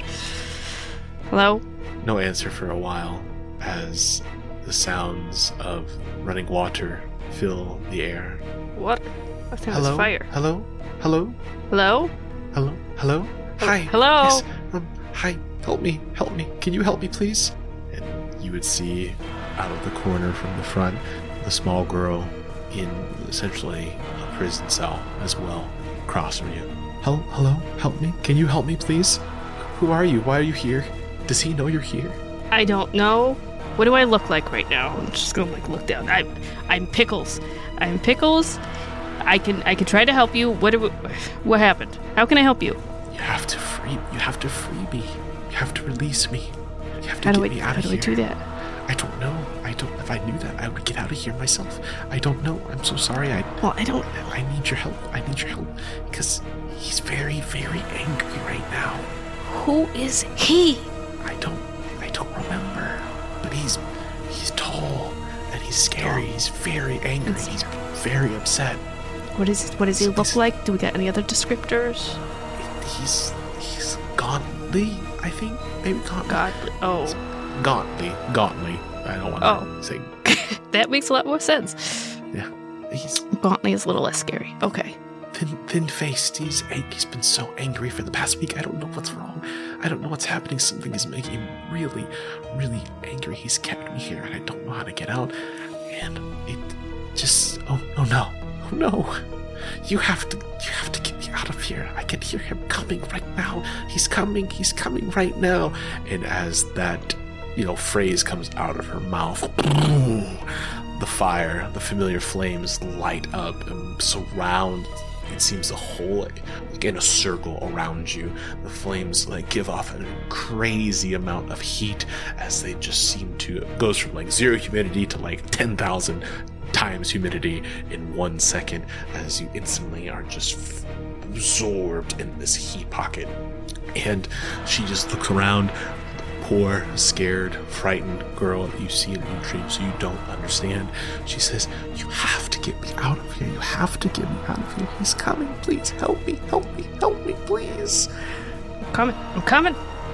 Speaker 4: Hello?
Speaker 2: No answer for a while as the sounds of running water fill the air.
Speaker 4: What? I think
Speaker 2: Hello?
Speaker 4: it's fire.
Speaker 2: Hello? Hello?
Speaker 4: Hello?
Speaker 2: Hello? Hello? Hi.
Speaker 4: hello?
Speaker 2: Yes. Um, hi. Help me. Help me. Can you help me, please? And you would see out of the corner from the front the small girl in essentially a prison cell as well, across from you. Hello? Hello? Help me. Can you help me, please? Who are you? Why are you here? Does he know you're here?
Speaker 4: I don't know. What do I look like right now? I'm just gonna like look down. I'm I'm Pickles. I'm Pickles. I can I can try to help you. What do we, what happened? How can I help you?
Speaker 2: You have to free. You have to free me. You have to release me. You have to
Speaker 4: How
Speaker 2: get
Speaker 4: do I
Speaker 2: me out
Speaker 4: how
Speaker 2: of
Speaker 4: do
Speaker 2: here.
Speaker 4: I do that?
Speaker 2: I don't know. I don't. If I knew that, I would get out of here myself. I don't know. I'm so sorry. I.
Speaker 4: Well, I don't.
Speaker 2: I need your help. I need your help because he's very, very angry right now.
Speaker 4: Who is he?
Speaker 2: I don't. I don't remember. But he's he's tall and he's scary. He's very angry. He's very upset.
Speaker 4: What is what does he look
Speaker 2: He's-
Speaker 4: like? Do we got any other descriptors?
Speaker 2: He's he's gauntly. I think maybe gauntly.
Speaker 4: God. Oh,
Speaker 2: Gauntly. Gauntly. I don't want
Speaker 4: Oh.
Speaker 2: to say.
Speaker 4: that makes a lot more sense.
Speaker 2: Yeah. He's
Speaker 4: Gauntly is a little less scary. Okay.
Speaker 2: thin, thin-faced. He's ang- he's been so angry for the past week. I don't know what's wrong. I don't know what's happening. Something is making him really, really angry. He's kept me here, and I don't know how to get out. And it just oh oh no oh no! You have to you have to get me out of here. I can hear him coming right now. He's coming. He's coming right now. And as that you know phrase comes out of her mouth, the fire, the familiar flames light up and surround. It seems the whole, like in a circle around you. The flames like give off a crazy amount of heat as they just seem to, it goes from like zero humidity to like ten thousand times humidity in one second as you instantly are just absorbed in this heat pocket. And she just looks around. poor, scared, frightened girl that you see in your dreams you don't understand. She says, "You have to get me out of here. You have to get me out of here. He's coming. Please help me. Help me. Help me, please."
Speaker 4: I'm coming. I'm coming.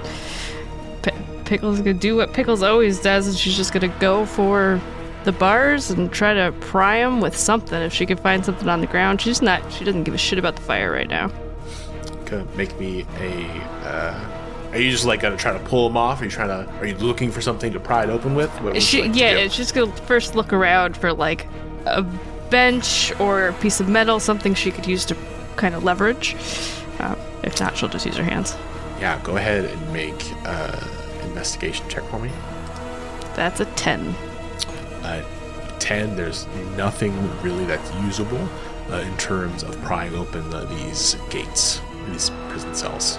Speaker 4: P- Pickles gonna do what Pickles always does, and she's just gonna go for the bars and try to pry them with something. If she can find something on the ground, she's not. She doesn't give a shit about the fire right now.
Speaker 2: Okay, make me a. Uh, are you just like gonna try to pull them off? Are you trying to? Are you looking for something to pry it open with? What would
Speaker 4: She,
Speaker 2: you like to
Speaker 4: yeah,
Speaker 2: do?
Speaker 4: she's gonna first look around for like a bench or a piece of metal, something she could use to kind of leverage. Uh, if not, she'll just use her hands.
Speaker 2: Yeah, go ahead and make uh, investigation check for me.
Speaker 4: That's a ten.
Speaker 2: Uh, ten. There's nothing really that's usable uh, in terms of prying open uh, these gates, these prison cells.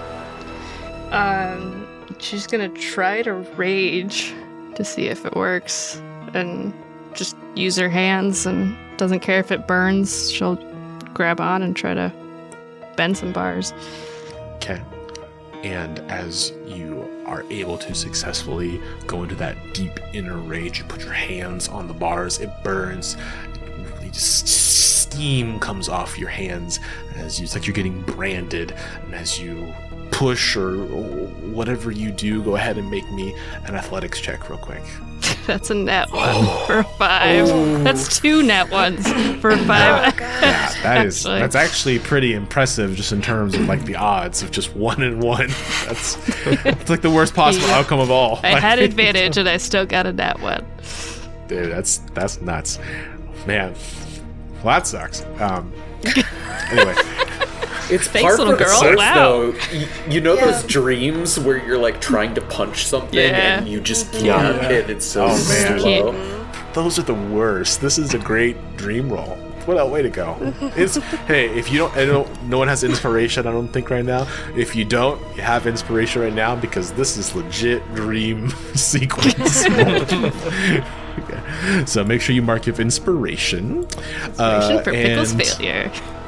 Speaker 4: Um, she's gonna try to rage to see if it works, and just use her hands, and doesn't care if it burns. She'll grab on and try to bend some bars.
Speaker 2: Okay. And as you are able to successfully go into that deep inner rage, you put your hands on the bars, it burns, really just steam comes off your hands as you, it's like you're getting branded. And as you push or whatever you do, go ahead and make me an athletics check real quick.
Speaker 4: That's a net one for a five. That's two net ones for a five.
Speaker 2: Yeah, that is
Speaker 4: Actually.
Speaker 2: that's actually pretty impressive just in terms of like the odds of just one and one. That's it's like the worst possible
Speaker 4: Yeah.
Speaker 2: outcome of all.
Speaker 4: I had advantage and I still got a net one.
Speaker 2: Dude, that's that's nuts. Man. Well, that sucks. Um anyway.
Speaker 3: It's
Speaker 4: Thanks,
Speaker 3: par
Speaker 4: little
Speaker 3: for the
Speaker 4: girl.
Speaker 3: course,
Speaker 4: Wow.
Speaker 3: though. Y- You know
Speaker 5: Yeah.
Speaker 3: those dreams where you're like trying to punch something
Speaker 4: Yeah.
Speaker 3: and you just can't,
Speaker 7: Yeah.
Speaker 3: and it's so
Speaker 2: Oh, man.
Speaker 3: slow.
Speaker 2: Those are the worst. This is a great dream roll. What a way to go. It's, hey, if you don't, I don't, no one has inspiration, I don't think, right now. If you don't, you have inspiration right now because this is legit dream sequence. Okay. So make sure you mark your inspiration.
Speaker 4: Inspiration
Speaker 2: Uh,
Speaker 4: for Pickle's
Speaker 2: and-
Speaker 4: failure.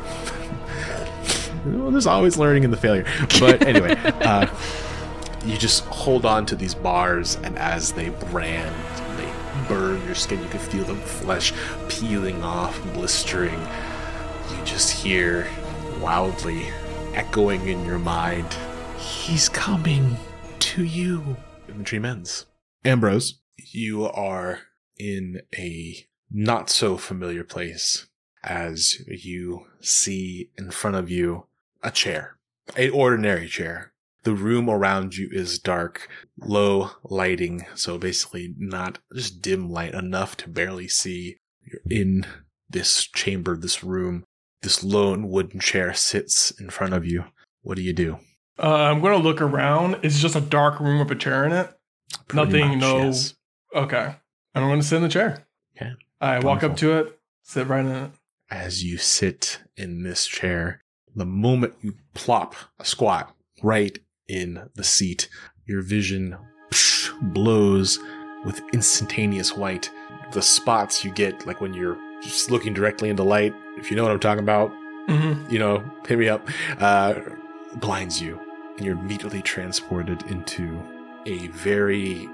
Speaker 2: Well, there's always learning in the failure. But anyway, uh, you just hold on to these bars, and as they brand, they burn your skin. You can feel the flesh peeling off, blistering. You just hear wildly echoing in your mind, "He's coming to you." And the dream ends. Ambrose, you are in a not so familiar place as you see in front of you a chair, an ordinary chair. The room around you is dark, low lighting, so basically not just dim light, enough to barely see. You're in this chamber, this room. This lone wooden chair sits in front of you. What do you do?
Speaker 6: Uh, I'm going to look around. It's just a dark room with a chair in it.
Speaker 2: Pretty
Speaker 6: Nothing,
Speaker 2: much,
Speaker 6: no.
Speaker 2: yes.
Speaker 6: Okay. I'm going to sit in the chair.
Speaker 2: Okay.
Speaker 6: I walk up
Speaker 2: Wonderful.
Speaker 6: to it, sit right in it.
Speaker 2: As you sit in this chair, the moment you plop a squat right in the seat, your vision psh, blows with instantaneous white. The spots you get, like when you're just looking directly into light, if you know what I'm talking about,
Speaker 6: Mm-hmm.
Speaker 2: you know, hit me up, uh, blinds you, and you're immediately transported into a very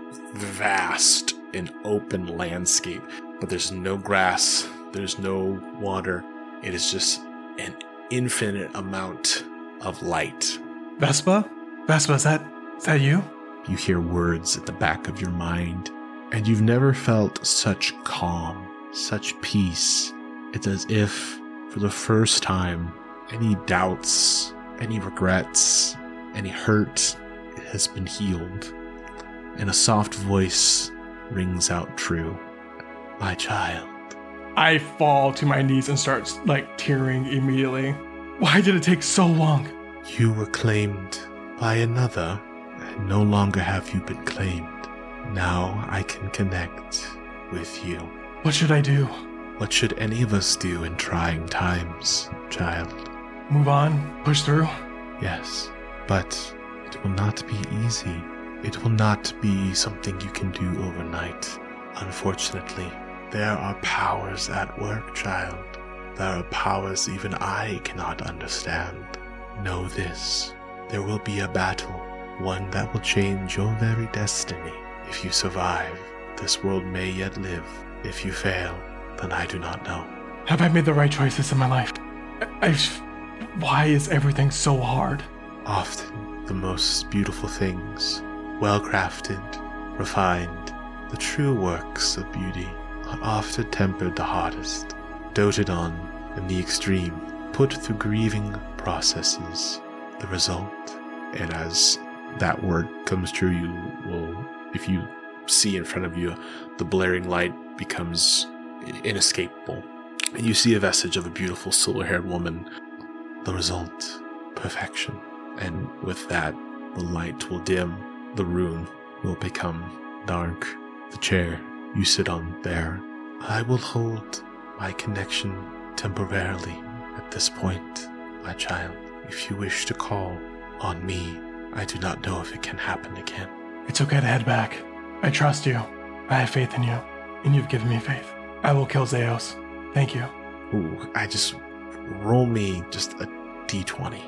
Speaker 2: vast and open landscape. But there's no grass, there's no water. It is just an infinite amount of light.
Speaker 6: Vespa? Vespa, is that, is that you?
Speaker 2: You hear words at the back of your mind, and you've never felt such calm, such peace. It's as if, for the first time, any doubts, any regrets, any hurt has been healed. And a soft voice rings out true. My child.
Speaker 6: I fall to my knees and start like tearing immediately. Why did it take so long?
Speaker 2: You were claimed by another, and no longer have you been claimed. Now I can connect with you.
Speaker 6: What should I do?
Speaker 2: What should any of us do in trying times, child?
Speaker 6: Move on? Push through?
Speaker 2: Yes, but it will not be easy. It will not be something you can do overnight. Unfortunately, there are powers at work, child. There are powers even I cannot understand. Know this. There will be a battle, one that will change your very destiny. If you survive, this world may yet live. If you fail, then I do not know.
Speaker 6: Have I made the right choices in my life? I, why is everything so hard?
Speaker 2: Often, the most beautiful things, well-crafted, refined, the true works of beauty, are often tempered the hardest, doted on in the extreme, put through grieving processes. The result, and as that word comes true, you will, if you see in front of you, the blaring light becomes inescapable. And you see a vestige of a beautiful silver-haired woman. The result, perfection. And with that, the light will dim. The room will become dark. The chair you sit on there. I will hold my connection temporarily at this point, my child. If you wish to call on me, I do not know if it can happen again.
Speaker 6: It's okay to head back. I trust you. I have faith in you, and you've given me faith. I will kill Zeos. Thank you.
Speaker 2: Ooh, I just roll me just a d twenty.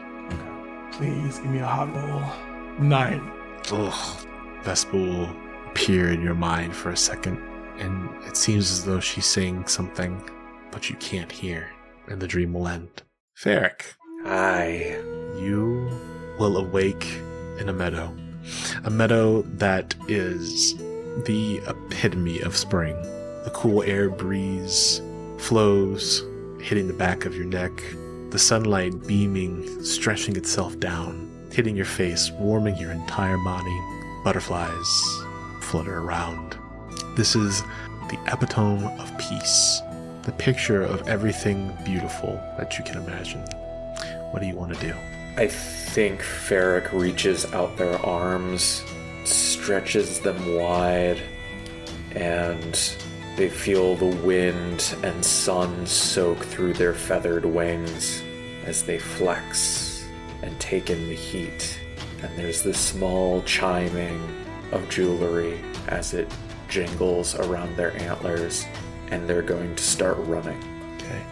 Speaker 6: Please give me a hot roll. Nine.
Speaker 2: Ugh. Vespa will appear in your mind for a second, and it seems as though she's saying something, but you can't hear, and the dream will end. Ferric.
Speaker 3: Aye.
Speaker 2: You will awake in a meadow. A meadow that is the epitome of spring. The cool air breeze flows, hitting the back of your neck. The sunlight beaming, stretching itself down, hitting your face, warming your entire body. Butterflies flutter around. This is the epitome of peace. The picture of everything beautiful that you can imagine. What do you want to do?
Speaker 3: I think Ferric reaches out their arms, stretches them wide, and they feel the wind and sun soak through their feathered wings as they flex and take in the heat. And there's this small chiming of jewelry as it jingles around their antlers, and they're going to start running.
Speaker 2: Okay.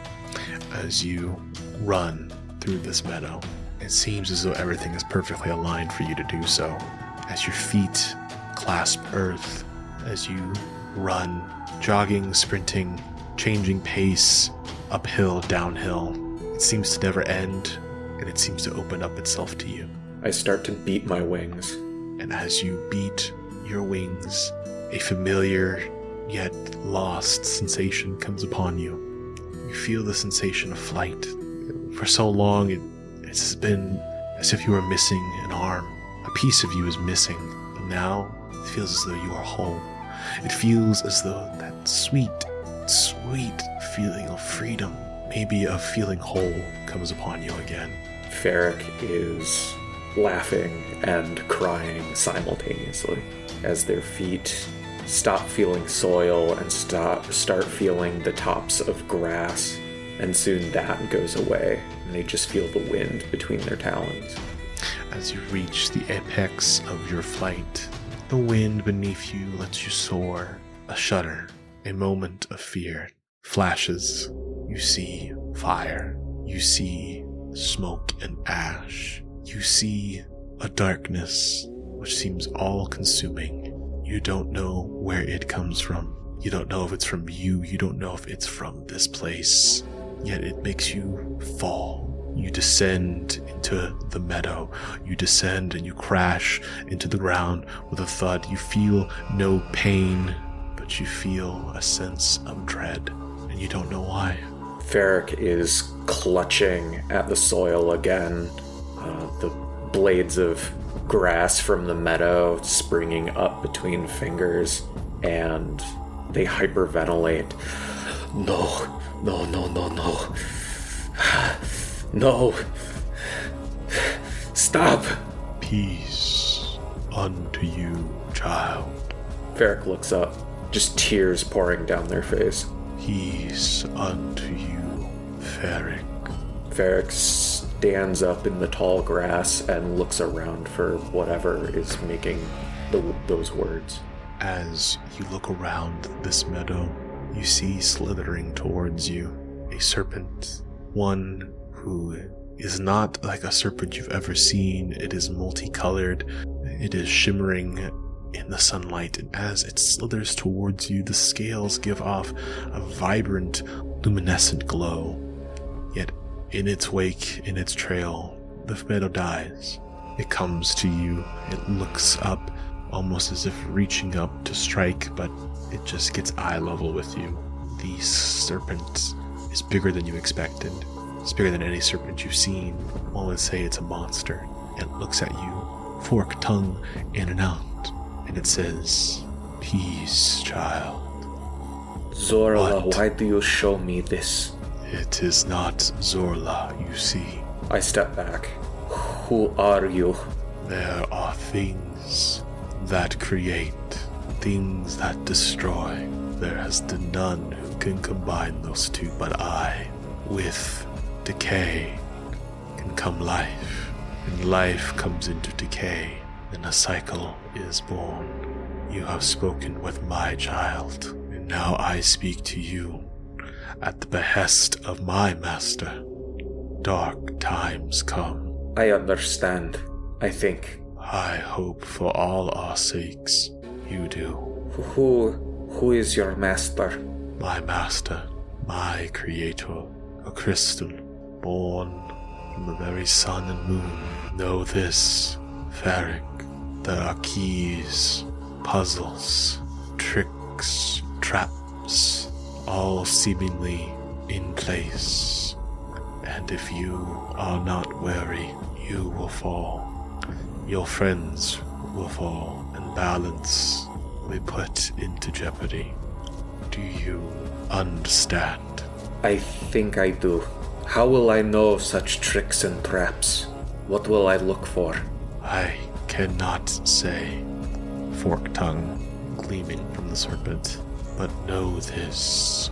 Speaker 2: As you run through this meadow, it seems as though everything is perfectly aligned for you to do so. As your feet clasp earth, as you run, jogging, sprinting, changing pace, uphill, downhill, it seems to never end, and it seems to open up itself to you.
Speaker 3: I start to beat my wings.
Speaker 2: And as you beat your wings, a familiar yet lost sensation comes upon you. You feel the sensation of flight. For so long, it, it's been as if you were missing an arm. A piece of you is missing, but now it feels as though you are whole. It feels as though that sweet, sweet feeling of freedom, maybe of feeling whole, comes upon you again.
Speaker 3: Ferric is laughing and crying simultaneously as their feet stop feeling soil and stop start feeling the tops of grass, and soon that goes away and they just feel the wind between their talons.
Speaker 2: As you reach the apex of your flight, the wind beneath you lets you soar. A shudder, a moment of fear flashes. You see fire. You see smoke and ash. You see a darkness which seems all-consuming. You don't know where it comes from. You don't know if it's from you. You don't know if it's from this place. Yet it makes you fall. You descend into the meadow. You descend and you crash into the ground with a thud. You feel no pain, but you feel a sense of dread, and you don't know why.
Speaker 3: Ferric is clutching at the soil again. Uh, the blades of grass from the meadow springing up between fingers, and they hyperventilate. No, no, no, no, no. No. Stop.
Speaker 2: Peace unto you, child.
Speaker 3: Ferric looks up, just tears pouring down their face.
Speaker 2: Peace unto you, Ferric.
Speaker 3: Ferric stands up in the tall grass and looks around for whatever is making the, those words.
Speaker 2: As you look around this meadow, you see slithering towards you a serpent, one who is not like a serpent you've ever seen. It is multicolored. It is shimmering in the sunlight, and as it slithers towards you, the scales give off a vibrant, luminescent glow. Yet, in its wake, in its trail, the meadow dies. It comes to you, it looks up, almost as if reaching up to strike, but it just gets eye level with you. The serpent is bigger than you expected. It's bigger than any serpent you've seen. One would say it's a monster. It looks at you, fork tongue in and out, and it says, "Peace, child."
Speaker 3: Zorla,
Speaker 2: What?
Speaker 3: why do you show me this?
Speaker 2: It is not Zorla, you see.
Speaker 3: I step back. Who are you?
Speaker 2: There are things that create, things that destroy. There has been none who can combine those two, but I, with decay, can come life. And life comes into decay, and a cycle is born. You have spoken with my child, and now I speak to you at the behest of my master. Dark times come.
Speaker 3: I understand, I think.
Speaker 2: I hope for all our sakes you do.
Speaker 3: Who, who is your master?
Speaker 2: My master, my creator, a crystal, born from the very sun and moon. Know this, Varric, there are keys, puzzles, tricks, traps, all seemingly in place. And if you are not wary, you will fall. Your friends will fall, and balance will be put into jeopardy. Do you understand?
Speaker 3: I think I do. How will I know such tricks and traps? What will I look for?
Speaker 2: I cannot say. Forked tongue gleaming from the serpent. But know this.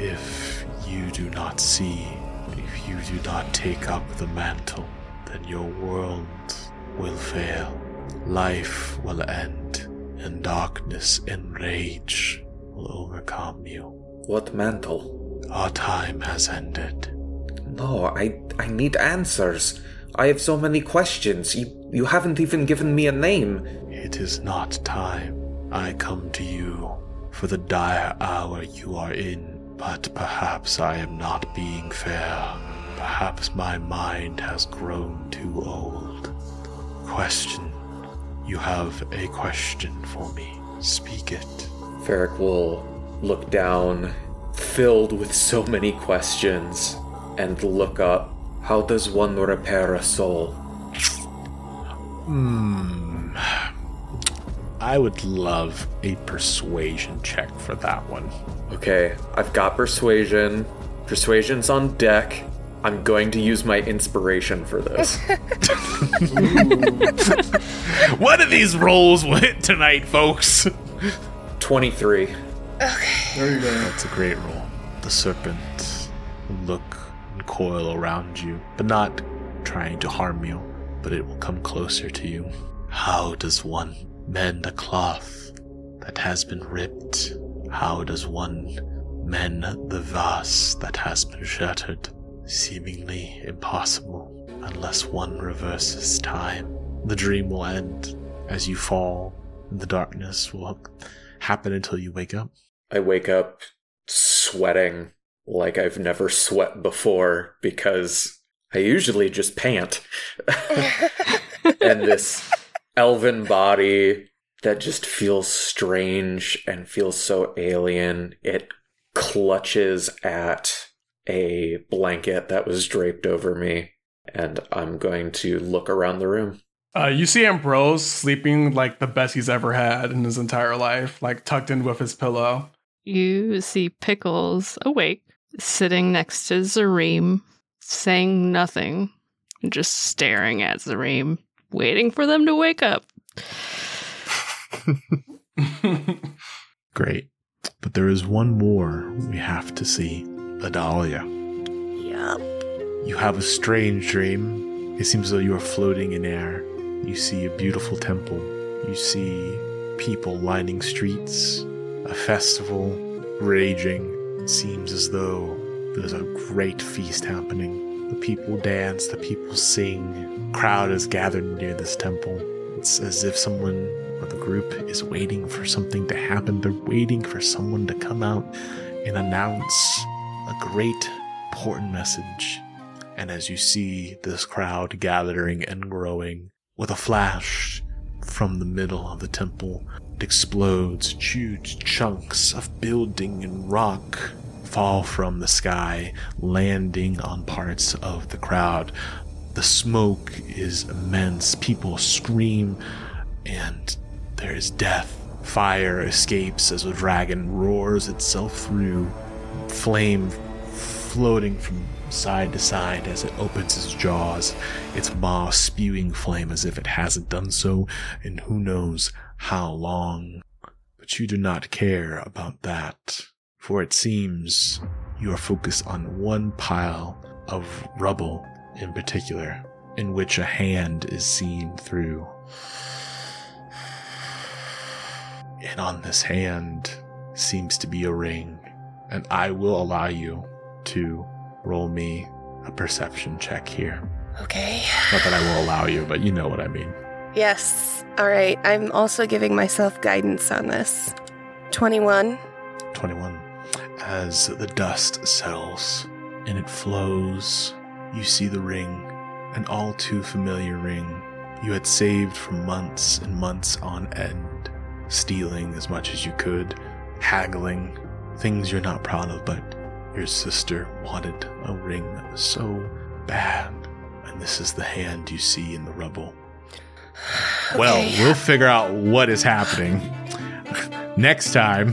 Speaker 2: If you do not see, if you do not take up the mantle, then your world will fail. Life will end, and darkness and rage will overcome you.
Speaker 3: What mantle?
Speaker 2: Our time has ended.
Speaker 3: No, I I need answers. I have so many questions. You you haven't even given me a name.
Speaker 2: It is not time. I come to you for the dire hour you are in, but perhaps I am not being fair. Perhaps my mind has grown too old. Question. You have a question for me. Speak it.
Speaker 3: Varric will look down, filled with so many questions, and look up. How does one repair a soul?
Speaker 2: Hmm. I would love a persuasion check for that one.
Speaker 3: Okay, I've got persuasion. Persuasion's on deck. I'm going to use my inspiration for this.
Speaker 1: What are these rolls with tonight, folks?
Speaker 3: twenty-three.
Speaker 6: There you go.
Speaker 2: That's a great roll. The serpent will look and coil around you, but not trying to harm you, but it will come closer to you. How does one mend a cloth that has been ripped? How does one mend the vase that has been shattered? Seemingly impossible unless one reverses time. The dream will end as you fall, and the darkness will happen until you wake up.
Speaker 3: I wake up sweating like I've never sweat before because I usually just pant. And this elven body that just feels strange and feels so alien, it clutches at a blanket that was draped over me, and I'm going to look around the room.
Speaker 6: Uh, you see Ambrose sleeping like the best he's ever had in his entire life, like tucked in with his pillow.
Speaker 4: You see Pickles awake, sitting next to Zareem, saying nothing, just staring at Zareem, waiting for them to wake up.
Speaker 2: Great. But there is one more we have to see. Adalia.
Speaker 5: Yup.
Speaker 2: You have a strange dream. It seems as though you are floating in air. You see a beautiful temple. You see people lining streets. A festival raging. It seems as though there's a great feast happening. The people dance, the people sing. A crowd is gathered near this temple. It's as if someone or the group is waiting for something to happen. They're waiting for someone to come out and announce a great, important message. And as you see this crowd gathering and growing, with a flash from the middle of the temple, it explodes. Huge chunks of building and rock fall from the sky, landing on parts of the crowd. The smoke is immense. People scream, and there is death. Fire escapes as a dragon roars itself through, flame floating from side to side as it opens its jaws, its maw spewing flame as if it hasn't done so in who knows how long. But you do not care about that, for it seems you are focused on one pile of rubble in particular, in which a hand is seen through. And on this hand seems to be a ring, and I will allow you to roll me a perception check here.
Speaker 5: Okay.
Speaker 2: Not that I will allow you, but you know what I mean.
Speaker 5: Yes. All right. I'm also giving myself guidance on this. twenty-one.
Speaker 2: twenty-one. As the dust settles and it flows, you see the ring, an all too familiar ring you had saved for months and months on end, stealing as much as you could, haggling, things you're not proud of, but your sister wanted a ring so bad, and this is the hand you see in the rubble. Okay. Well, we'll figure out what is happening next time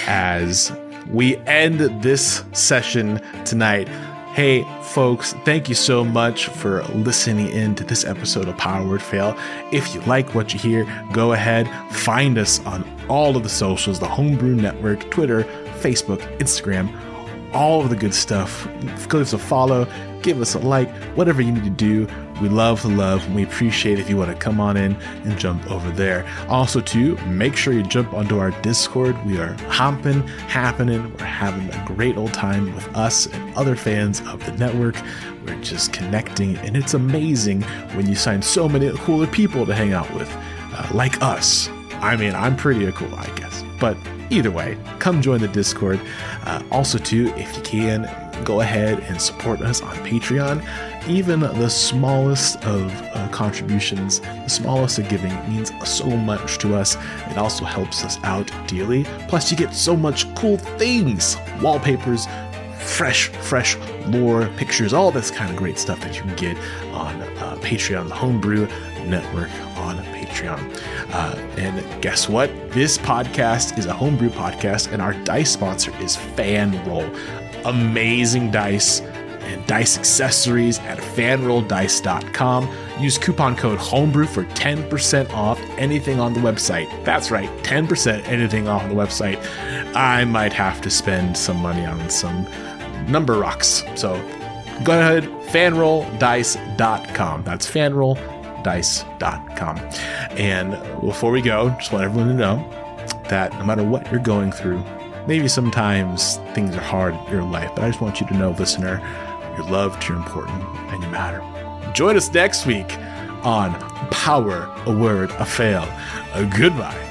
Speaker 2: as we end this session tonight. Hey, folks, thank you so much for listening in to this episode of Power Word Fail. If you like what you hear, go ahead, find us on all of the socials, the Homebrew Network, Twitter, Facebook, Instagram, all of the good stuff. Give us a follow, give us a like, whatever you need to do. We love the love, and we appreciate if you want to come on in and jump over there. Also, too, make sure you jump onto our Discord. We are hopping, happening. We're having a great old time with us and other fans of the network. We're just connecting, and it's amazing when you find so many cooler people to hang out with, uh, like us. I mean, I'm pretty cool, I guess. But either way, come join the Discord. Uh, also, too, if you can, go ahead and support us on Patreon. Even the smallest of uh, contributions, the smallest of giving means so much to us. It also helps us out dearly. Plus, you get so much cool things, wallpapers, fresh, fresh lore, pictures, all this kind of great stuff that you can get on uh, Patreon, the Homebrew Network on Patreon. Uh, and guess what? This podcast is a homebrew podcast, and our dice sponsor is FanRoll. Amazing dice and dice accessories at fan roll dice dot com. Use coupon code homebrew for ten percent off anything on the website. That's right, ten percent anything off on the website. I might have to spend some money on some number rocks. So go ahead, fan roll dice dot com. That's fan roll dice dot com. And before we go, just want everyone to know that no matter what you're going through, maybe sometimes things are hard in your life, but I just want you to know, listener, you're loved, you're important, and you matter. Join us next week on Power, a Word, a Fail. Uh, goodbye.